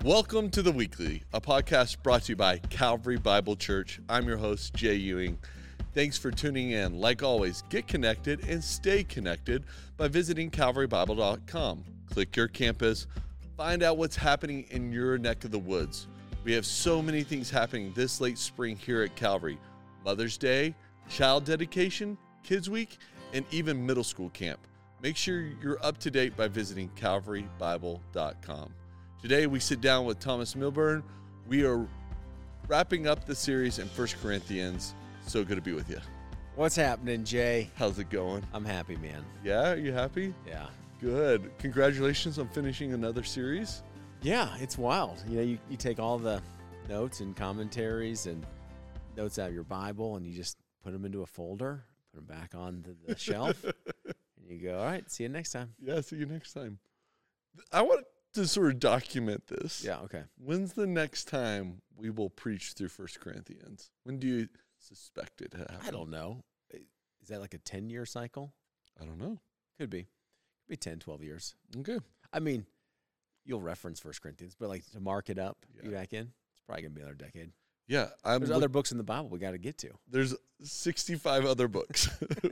Welcome to The Weekly, a podcast brought to you by Calvary Bible Church. I'm your host, Jay Ewing. Thanks for tuning in. Like always, get connected and stay connected by visiting calvarybible.com. Click your campus, find out what's happening in your neck of the woods. We have so many things happening this late spring here at Calvary. Mother's Day, child dedication, Kids Week, and even middle school camp. Make sure you're up to date by visiting calvarybible.com. Today, we sit down with Thomas Milburn. We are wrapping up the series in 1 Corinthians. So good to be with you. What's happening, Jay? How's it going? I'm happy, man. Yeah? Are you happy? Yeah. Good. Congratulations on finishing another series. Yeah, it's wild. You know, you take all the notes and commentaries and notes out of your Bible, and you just put them into a folder, put them back on the shelf, and you go, all right, see you next time. Yeah, see you next time. I want to sort of document this. Yeah, okay. When's the next time we will preach through 1 Corinthians? When do you suspect it happening? I don't know. Is that like a 10-year cycle? I don't know. Could be. Could be 10, 12 years. Okay. I mean, you'll reference 1 Corinthians, but like to mark it up, Yeah. be back in, it's probably going to be another decade. Yeah. There's other books in the Bible we got to get to. There's 65 other books.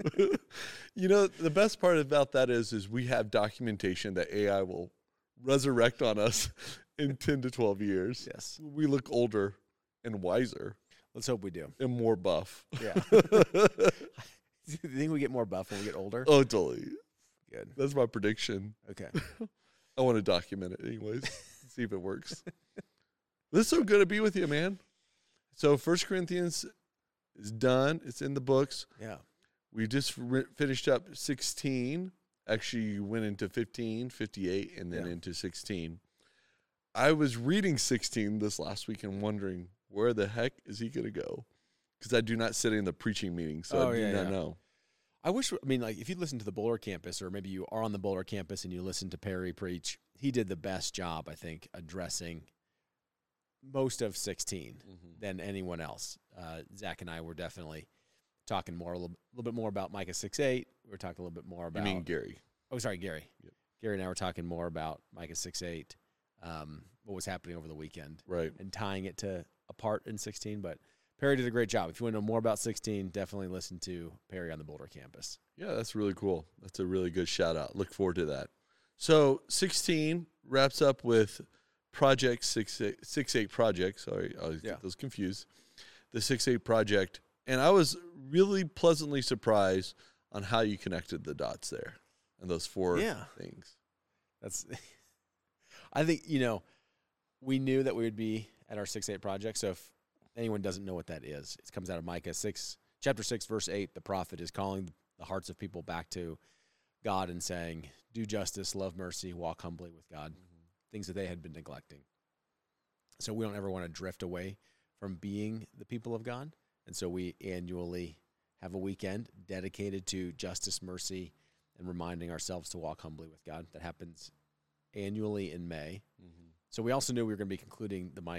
You know, the best part about that is we have documentation that AI will resurrect on us in 10 to 12 years. Yes. We look older and wiser Let's hope we do. and more buff. Yeah. Do you think we get more buff when we get older? Oh, totally. Good. That's my prediction. Okay. I want to document it anyways, see if it works. This is so good to be with you, man. So 1 Corinthians is done. It's in the books. Yeah. We just finished up 16. Actually, you went into 15, 58, and then into 16. I was reading 16 this last week and wondering, where the heck is he going to go? Because I do not sit in the preaching meeting, so I do not know. I wish, like, if you listen to the Boulder campus, or maybe you are on the Boulder campus and you listen to Perry preach, he did the best job, I think, addressing most of 16 than anyone else. Zach and I were definitely talking a little bit more about Micah 6:8. We were talking a little bit more about... You mean Gary? Oh, sorry, Gary. Yep. Gary and I were talking more about Micah 6:8, what was happening over the weekend. Right. And tying it to a part in 16, but Perry did a great job. If you want to know more about 16, definitely listen to Perry on the Boulder campus. Yeah, that's really cool. That's a really good shout out. Look forward to that. So 16 wraps up with Project 6-8 Project. Sorry, I always get those confused. The 6-8 Project. And I was really pleasantly surprised on how you connected the dots there and those four things. That's, I think, we knew that we would be at our 6-8 Project. So if anyone doesn't know what that is, it comes out of Micah chapter 6, verse 8. The prophet is calling the hearts of people back to God and saying, do justice, love mercy, walk humbly with God, things that they had been neglecting. So we don't ever want to drift away from being the people of God. And so we annually have a weekend dedicated to justice, mercy, and reminding ourselves to walk humbly with God. That happens annually in May. So we also knew we were going to be concluding the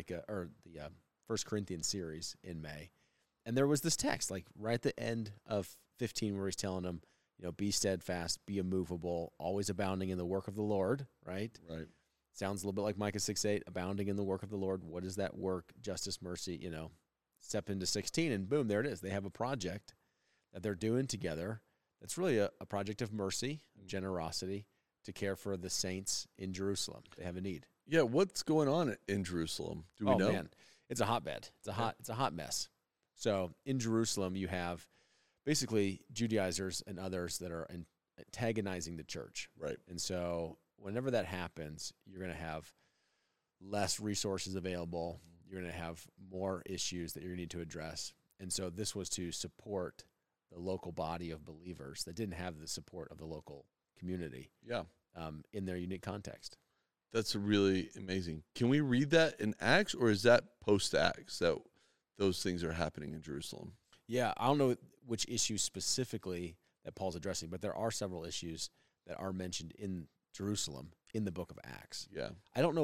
1 Corinthians series in May. And there was this text, like right at the end of 15, where he's telling them, be steadfast, be immovable, always abounding in the work of the Lord, right? Right. Sounds a little bit like Micah 6:8, abounding in the work of the Lord. What is that work? Justice, mercy, Step into 16, and boom, there it is. They have a project that they're doing together. That's really a project of mercy, of generosity, to care for the saints in Jerusalem. They have a need. Yeah, what's going on in Jerusalem? Do we know? Oh, man. It's a hotbed. It's a hot mess. So in Jerusalem, you have basically Judaizers and others that are antagonizing the church. Right. And so whenever that happens, you're going to have less resources available. You're going to have more issues that you're going to need to address. And so this was to support the local body of believers that didn't have the support of the local community in their unique context. That's really amazing. Can we read that in Acts, or is that post-Acts that those things are happening in Jerusalem? Yeah, I don't know which issues specifically that Paul's addressing, but there are several issues that are mentioned in Jerusalem in the book of Acts. Yeah. I don't know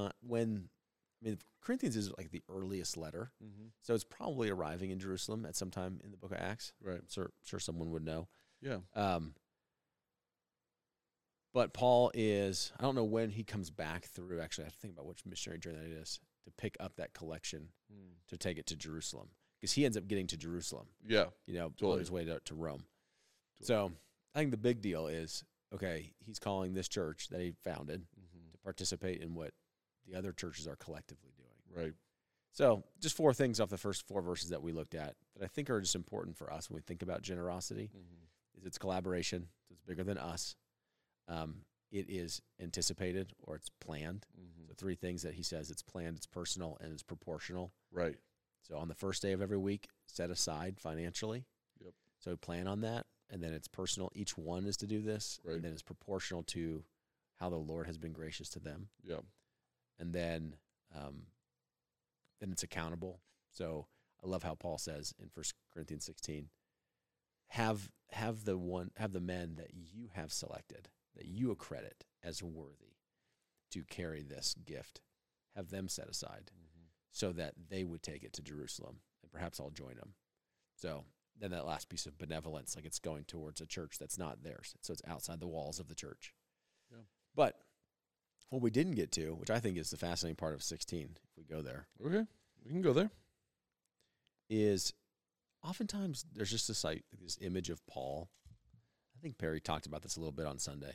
Corinthians is like the earliest letter, so it's probably arriving in Jerusalem at some time in the book of Acts. Right. I'm sure someone would know. Yeah. But Paul is, I don't know when he comes back through. Actually, I have to think about which missionary journey that is to pick up that collection to take it to Jerusalem. Because he ends up getting to Jerusalem, Yeah. on his way to Rome. So I think the big deal is, okay, he's calling this church that he founded to participate in what the other churches are collectively doing. Right. So just 4 things off the first 4 verses that we looked at that I think are just important for us when we think about generosity. Is it's collaboration, so it's bigger than us. It is anticipated or it's planned. So 3 things that he says: it's planned, it's personal, and it's proportional. Right. So on the first day of every week, set aside financially. Yep. So plan on that, and then it's personal. Each one is to do this, Right. and then it's proportional to how the Lord has been gracious to them. Yeah. And then it's accountable. So I love how Paul says in 1 Corinthians 16, have the men that you have selected, that you accredit as worthy to carry this gift, have them set aside so that they would take it to Jerusalem, and perhaps I'll join them. So then that last piece of benevolence, like it's going towards a church that's not theirs. So it's outside the walls of the church. Yeah. But what we didn't get to, which I think is the fascinating part of 16, if we go there, Okay. We can go there. is oftentimes there's just this image of Paul. I think Perry talked about this a little bit on Sunday.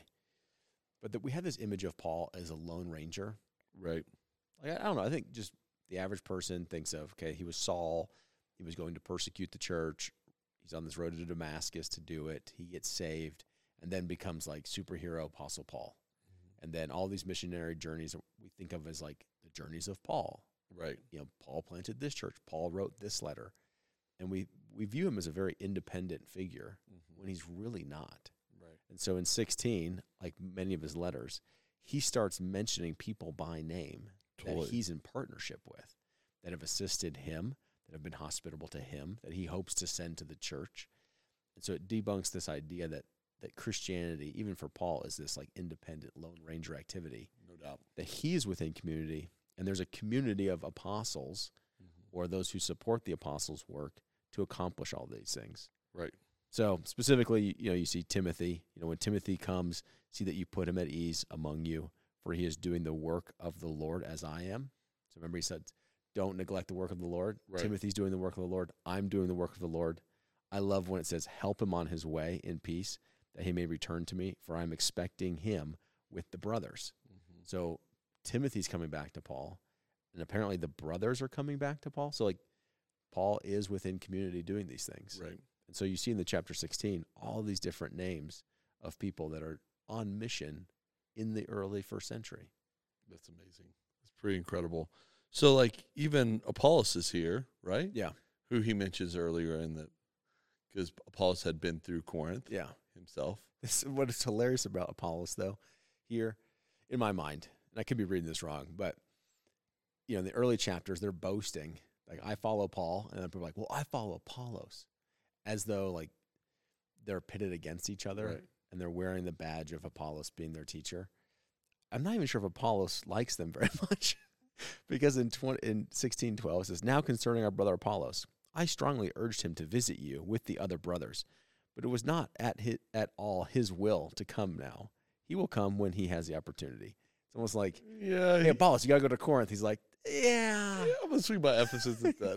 But that we have this image of Paul as a lone ranger. Right. Like, I don't know. I think just the average person thinks of, okay, he was Saul. He was going to persecute the church. He's on this road to Damascus to do it. He gets saved and then becomes like superhero Apostle Paul. And then all these missionary journeys we think of as like the journeys of Paul. Right. Paul planted this church. Paul wrote this letter. And we view him as a very independent figure when he's really not. Right. And so in 16, like many of his letters, he starts mentioning people by name that he's in partnership with, that have assisted him, that have been hospitable to him, that he hopes to send to the church. And so it debunks this idea that Christianity, even for Paul, is this like independent Lone Ranger activity. No doubt. That he is within community, and there's a community of apostles or those who support the apostles' work to accomplish all these things. Right. So specifically, you see Timothy. When Timothy comes, see that you put him at ease among you, for he is doing the work of the Lord as I am. So remember, he said, don't neglect the work of the Lord. Right. Timothy's doing the work of the Lord. I'm doing the work of the Lord. I love when it says, help him on his way in peace, that he may return to me, for I'm expecting him with the brothers. So Timothy's coming back to Paul, and apparently the brothers are coming back to Paul. So like Paul is within community doing these things. Right. And so you see in the chapter 16 all these different names of people that are on mission in the early first century. That's amazing. It's pretty incredible. So like even Apollos is here, right? Yeah. Who he mentions earlier because Apollos had been through Corinth Yeah. himself. What is hilarious about Apollos, though, here, in my mind, and I could be reading this wrong, but, in the early chapters, they're boasting. Like, I follow Paul, and then people are like, well, I follow Apollos, as though, like, they're pitted against each other, Right. and they're wearing the badge of Apollos being their teacher. I'm not even sure if Apollos likes them very much, because in 16:12, it says, now concerning our brother Apollos, I strongly urged him to visit you with the other brothers, but it was not at all his will to come now. He will come when he has the opportunity. It's almost like, Yeah. hey, Apollos, you got to go to Corinth. He's like, yeah. I'm going to speak about Ephesus instead.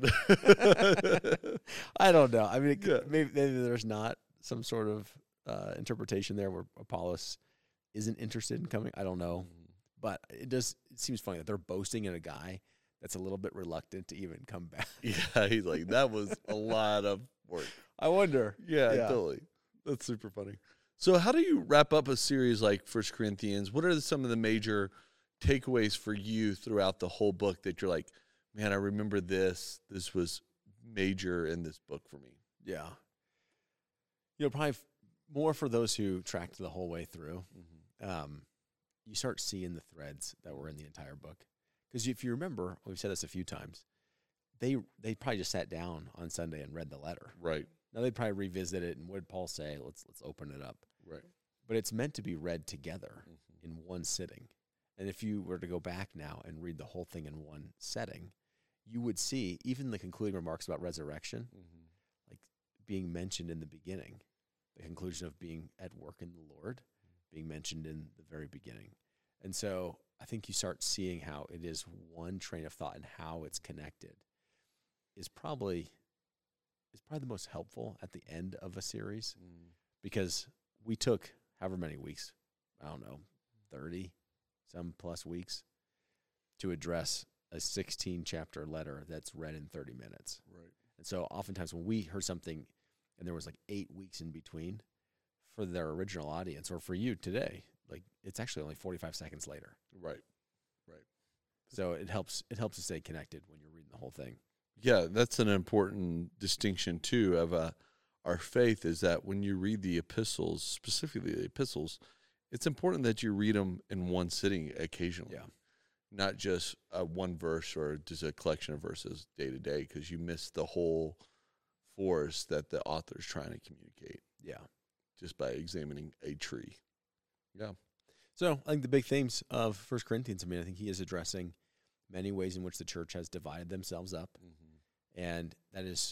I don't know. I mean, Yeah. maybe there's not some sort of interpretation there where Apollos isn't interested in coming. I don't know. But it seems funny that they're boasting in a guy that's a little bit reluctant to even come back. Yeah, he's like, that was a lot of work. I wonder. Yeah, totally. That's super funny. So how do you wrap up a series like 1 Corinthians? What are some of the major takeaways for you throughout the whole book that you're like, man, I remember this. This was major in this book for me. Yeah. Probably more for those who tracked the whole way through. You start seeing the threads that were in the entire book. Because if you remember, we've said this a few times, they probably just sat down on Sunday and read the letter. Right. Now they'd probably revisit it and what did Paul say? Let's open it up. Right. But it's meant to be read together in one sitting. And if you were to go back now and read the whole thing in one setting, you would see even the concluding remarks about resurrection, like being mentioned in the beginning, the conclusion of being at work in the Lord, being mentioned in the very beginning. And so I think you start seeing how it is one train of thought, and how it's connected is probably the most helpful at the end of a series, because we took however many weeks, I don't know, 30 some plus weeks to address a 16-chapter letter that's read in 30 minutes. Right. And so oftentimes when we heard something and there was like 8 weeks in between, for their original audience or for you today, like it's actually only 45 seconds later. Right. So it helps to stay connected when you're reading the whole thing. Yeah, that's an important distinction too of our faith, is that when you read the epistles, specifically the epistles, it's important that you read them in one sitting occasionally. Yeah. Not just one verse or just a collection of verses day to day, because you miss the whole force that the author's trying to communicate. Yeah. Just by examining a tree. Yeah. So I think the big themes of 1 Corinthians, I think he is addressing many ways in which the church has divided themselves up. Mm-hmm. And that is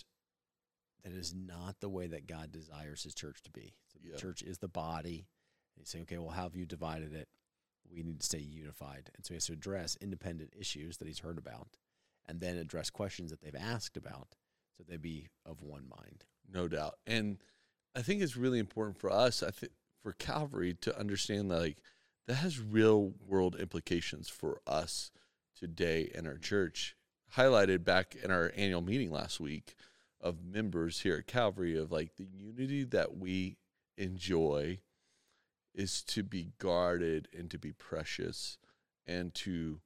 not the way that God desires his church to be. So the church is the body. And he's saying, okay, well, how have you divided it? We need to stay unified. And so he has to address independent issues that he's heard about, and then address questions that they've asked about, so they be of one mind. No doubt. And I think it's really important for us, for Calvary, to understand that, like, that has real world implications for us today in our church, highlighted back in our annual meeting last week of members here at Calvary, of like the unity that we enjoy is to be guarded and to be precious, and to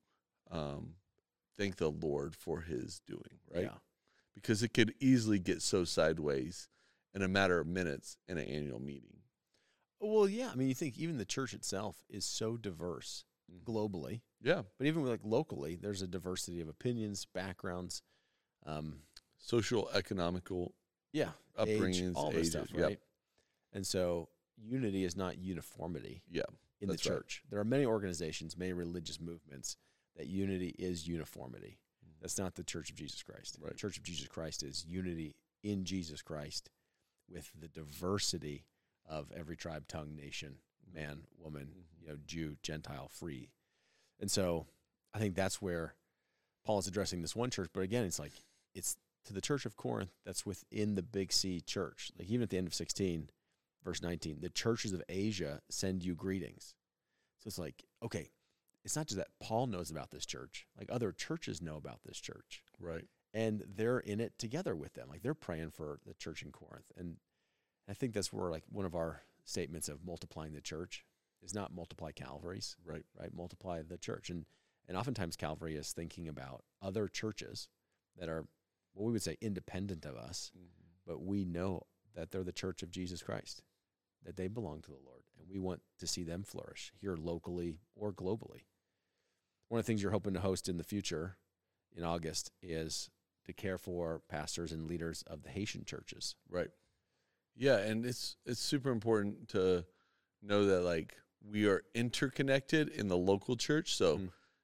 thank the Lord for his doing, right? Yeah. Because it could easily get so sideways in a matter of minutes in an annual meeting. Well, yeah. You think even the church itself is so diverse globally. Yeah. But even like locally, there's a diversity of opinions, backgrounds, social, economical, age, upbringings, all this ages, stuff, right? And so unity is not uniformity in the church. Right. There are many organizations, many religious movements that unity is uniformity. That's not the Church of Jesus Christ. Right. The Church of Jesus Christ is unity in Jesus Christ with the diversity of every tribe, tongue, nation, man, woman, Jew, Gentile, free. And so I think that's where Paul is addressing this one church. But again, it's to the church of Corinth that's within the Big C church. Like even at the end of 16, verse 19, the churches of Asia send you greetings. So it's like, okay, it's not just that Paul knows about this church. Like other churches know about this church. Right. And they're in it together with them. Like they're praying for the church in Corinth. And I think that's where like one of our statements of multiplying the church is not multiply Calvaries. Right. Multiply the church. And oftentimes Calvary is thinking about other churches that are, what we would say, independent of us, but we know that they're the church of Jesus Christ, that they belong to the Lord, and we want to see them flourish here locally or globally. One of the things you're hoping to host in the future in August is to care for pastors and leaders of the Haitian churches. Right. Yeah, and it's super important to know that like we are interconnected in the local church. So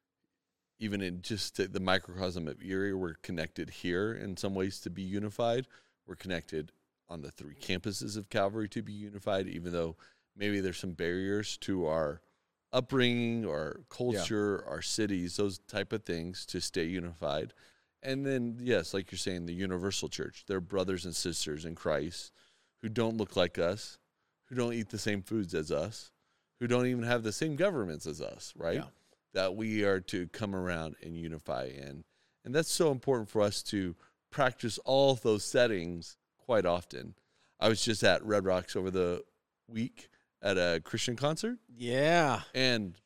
even in just the microcosm of Erie, we're connected here in some ways to be unified. We're connected on the 3 campuses of Calvary to be unified, even though maybe there's some barriers to our upbringing or culture, our cities, those type of things, to stay unified. And then, yes, like you're saying, the universal church, they're brothers and sisters in Christ who don't look like us, who don't eat the same foods as us, who don't even have the same governments as us, right? Yeah. That we are to come around and unify in. And that's so important for us to practice all of those settings quite often. I was just at Red Rocks over the week at a Christian concert. Yeah. And,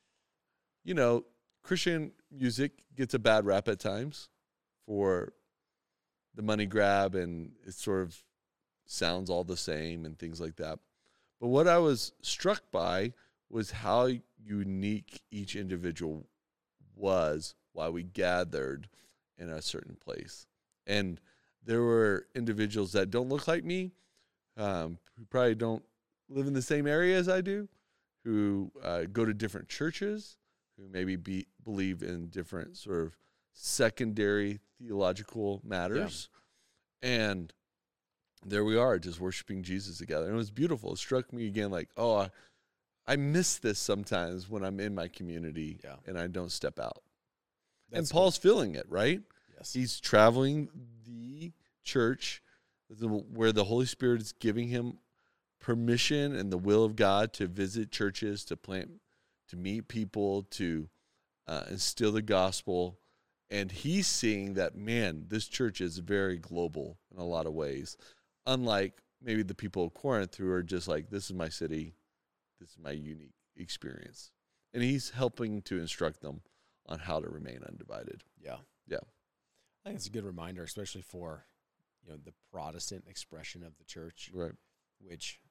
Christian music gets a bad rap at times for the money grab, and it sort of sounds all the same and things like that. But what I was struck by was how unique each individual was while we gathered in a certain place. And there were individuals that don't look like me, who probably don't live in the same area as I do, who go to different churches, who maybe believe in different sort of secondary theological matters. Yeah. And there we are, just worshiping Jesus together. And it was beautiful. It struck me again like, I miss this sometimes when I'm in my community Yeah. and I don't step out. That's and Paul's feeling it, right? Yes. He's traveling the church where the Holy Spirit is giving him permission and the will of God to visit churches, to plant, to meet people, to instill the gospel. And he's seeing that, man, this church is very global in a lot of ways. Unlike maybe the people of Corinth who are just like, this is my city, this is my unique experience. And he's helping to instruct them on how to remain undivided. Yeah. Yeah. I think it's a good reminder, especially for, the Protestant expression of the church, Right. which,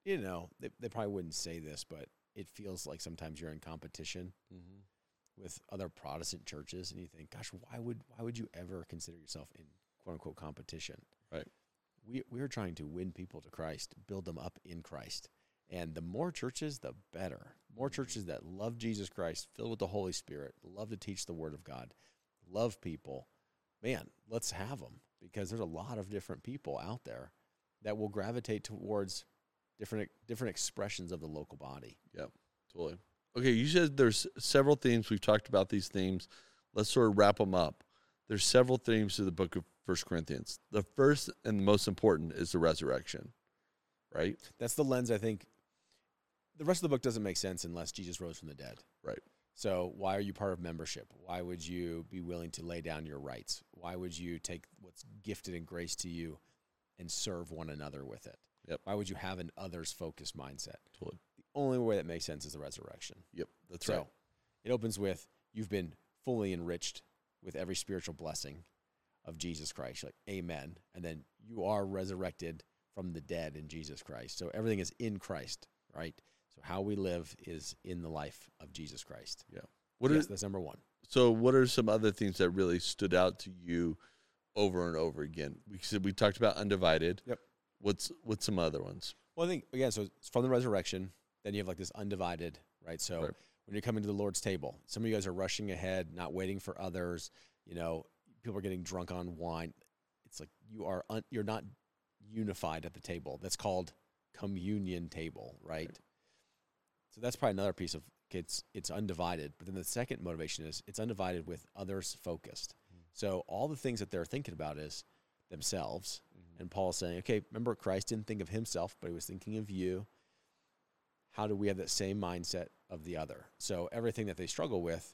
they probably wouldn't say this, but it feels like sometimes you're in competition with other Protestant churches, and you think, gosh, why would you ever consider yourself in quote unquote competition? Right. We're trying to win people to Christ, build them up in Christ. And the more churches, the better. More churches that love Jesus Christ, filled with the Holy Spirit, love to teach the Word of God, love people. Man, let's have them, because there's a lot of different people out there that will gravitate towards different expressions of the local body. Yeah, totally. Okay, you said there's several themes. We've talked about these themes. Let's sort of wrap them up. There's several themes to the book of 1 Corinthians. The first and the most important is the resurrection, right? That's the lens, I think. The rest of the book doesn't make sense unless Jesus rose from the dead. Right. So why are you part of membership? Why would you be willing to lay down your rights? Why would you take what's gifted and grace to you and serve one another with it? Yep. Why would you have an others-focused mindset? Totally. The only way that makes sense is the resurrection. Yep, that's So right. it opens with, you've been fully enriched with every spiritual blessing of Jesus Christ. Like, amen. And then you are resurrected from the dead in Jesus Christ. So everything is in Christ, right? So how we live is in the life of Jesus Christ. Yeah. That's number one. So what are some other things that really stood out to you over and over again? We talked about undivided. Yep. What's some other ones? Well, I think, again, so it's from the resurrection, then you have like this undivided, right? So Right. when you're coming to the Lord's table, some of you guys are rushing ahead, not waiting for others. People are getting drunk on wine. It's like you're not unified at the table. That's called communion table, right? So that's probably another piece of it's undivided. But then the second motivation is it's undivided with others focused. So all the things that they're thinking about is themselves. And Paul's saying, okay, remember, Christ didn't think of himself, but he was thinking of you. How do we have that same mindset of the other? So everything that they struggle with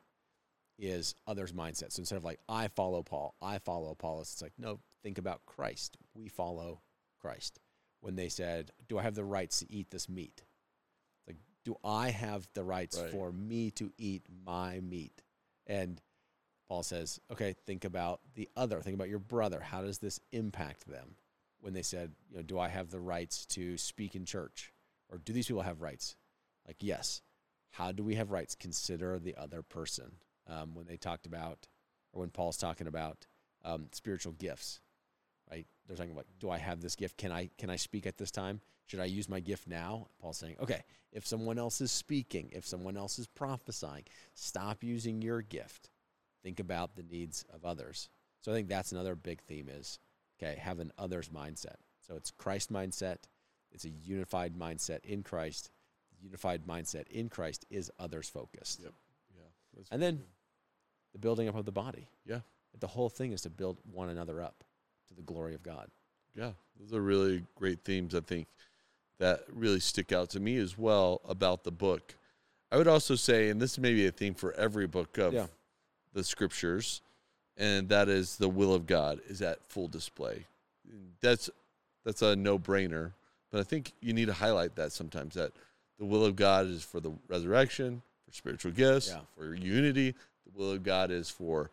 is others' mindset. So instead of like, I follow Paul, it's like, no, think about Christ. We follow Christ. When they said, do I have the rights to eat this meat? Like, do I have the rights for me to eat my meat? And Paul says, okay, think about the other. Think about your brother. How does this impact them? When they said, do I have the rights to speak in church? Or do these people have rights? Like, yes. How do we have rights? Consider the other person. When they talked about, or when Paul's talking about spiritual gifts, right? They're talking about, do I have this gift? Can I speak at this time? Should I use my gift now? Paul's saying, okay, if someone else is speaking, if someone else is prophesying, stop using your gift. Think about the needs of others. So I think that's another big theme is, okay, have an others mindset. So it's Christ mindset. It's a unified mindset in Christ. The unified mindset in Christ is others focused. Yep. Yeah. And then the building up of the body. Yeah. The whole thing is to build one another up to the glory of God. Yeah. Those are really great themes, I think, that really stick out to me as well about the book. I would also say, and this may be a theme for every book of the scriptures, and that is the will of God is at full display. That's a no-brainer, but I think you need to highlight that sometimes, that the will of God is for the resurrection, for spiritual gifts, for unity. The will of God is for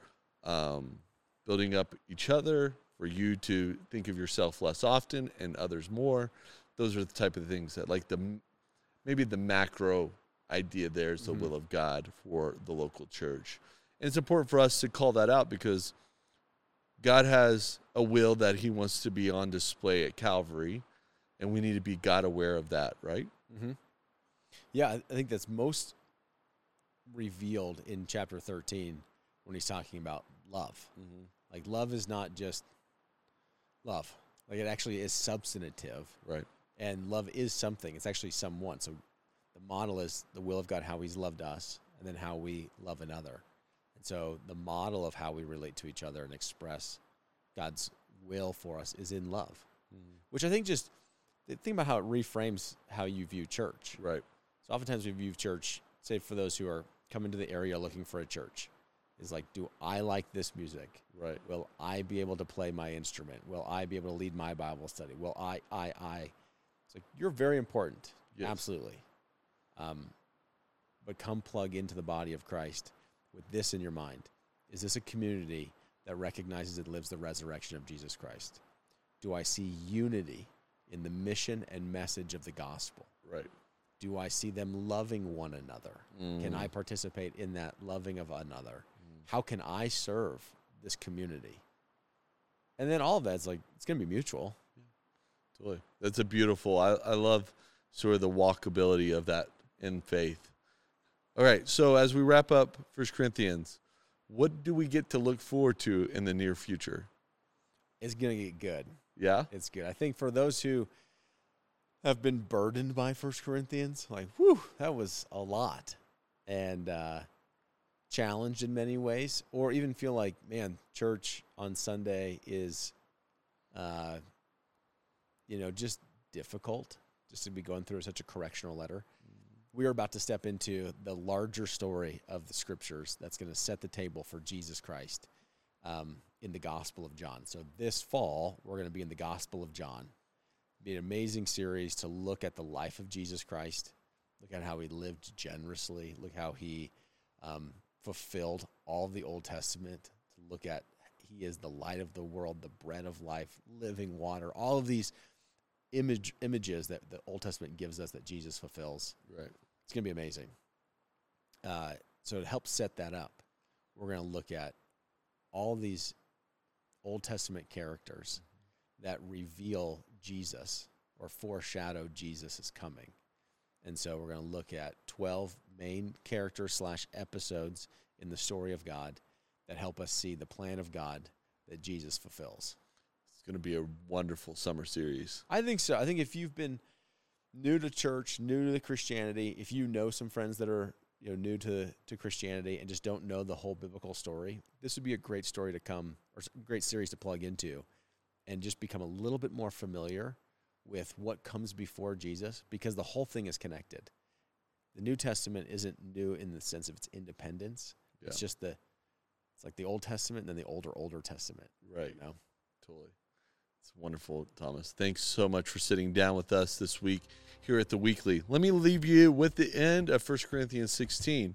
building up each other, for you to think of yourself less often and others more. Those are the type of things that, like, maybe the macro idea there is the will of God for the local church. And it's important for us to call that out because God has a will that he wants to be on display at Calvary, and we need to be God aware of that, right? Mm-hmm. Yeah, I think that's most revealed in chapter 13 when he's talking about love. Mm-hmm. Like, love is not just love. Like, it actually is substantive. Right. And love is something. It's actually someone. So the The model is the will of God, how he's loved us, and then how we love another. And so the model of how we relate to each other and express God's will for us is in love, which I think just think about how it reframes how you view church. Right. So oftentimes we view church, say for those who are coming to the area looking for a church, is like, do I like this music? Right. Will I be able to play my instrument? Will I be able to lead my Bible study? Will I? It's like, you're very important. Yes. Absolutely. But come plug into the body of Christ with this in your mind. Is this a community that recognizes and lives the resurrection of Jesus Christ? Do I see unity in the mission and message of the gospel? Right. Do I see them loving one another? Can I participate in that loving of another? How can I serve this community? And then all of that's like, it's going to be mutual. Totally. That's a beautiful, I love sort of the walkability of that in faith. All right, so as we wrap up 1 Corinthians, what do we get to look forward to in the near future? It's going to get good. Yeah? It's good. I think for those who have been burdened by 1 Corinthians, like, whew, that was a lot. And challenged in many ways, or even feel like, man, church on Sunday is, just difficult, just to be going through such a correctional letter. We are about to step into the larger story of the scriptures that's going to set the table for Jesus Christ in the Gospel of John. So this fall, we're going to be in the Gospel of John. It'll be an amazing series to look at the life of Jesus Christ, look at how he lived generously, look how he fulfilled all of the Old Testament, to look at he is the light of the world, the bread of life, living water, all of these images that the Old Testament gives us that Jesus fulfills. Right. It's going to be amazing. So to help set that up, we're going to look at all these Old Testament characters that reveal Jesus or foreshadow Jesus is coming. And so we're going to look at 12 main characters / episodes in the story of God that help us see the plan of God that Jesus fulfills. It's going to be a wonderful summer series. I think so. I think if you've been new to church, new to Christianity, if you know some friends that are new to Christianity and just don't know the whole biblical story, this would be a great story to come, or a great series to plug into and just become a little bit more familiar with what comes before Jesus, because the whole thing is connected. The New Testament isn't new in the sense of its independence. Yeah. It's just it's like the Old Testament and then the older Testament. Right. Totally. It's wonderful, Thomas. Thanks so much for sitting down with us this week here at The Weekly. Let me leave you with the end of 1 Corinthians 16.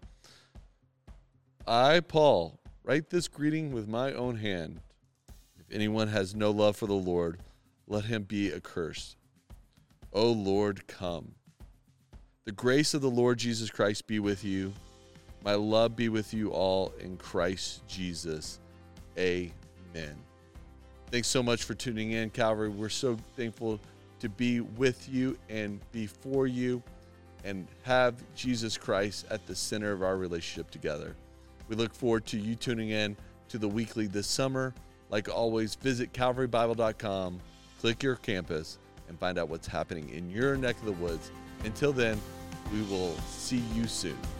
I, Paul, write this greeting with my own hand. If anyone has no love for the Lord, let him be accursed. O Lord, come. The grace of the Lord Jesus Christ be with you. My love be with you all in Christ Jesus. Amen. Thanks so much for tuning in, Calvary. We're so thankful to be with you and be for you and have Jesus Christ at the center of our relationship together. We look forward to you tuning in to The Weekly this summer. Like always, visit calvarybible.com, click your campus, and find out what's happening in your neck of the woods. Until then, we will see you soon.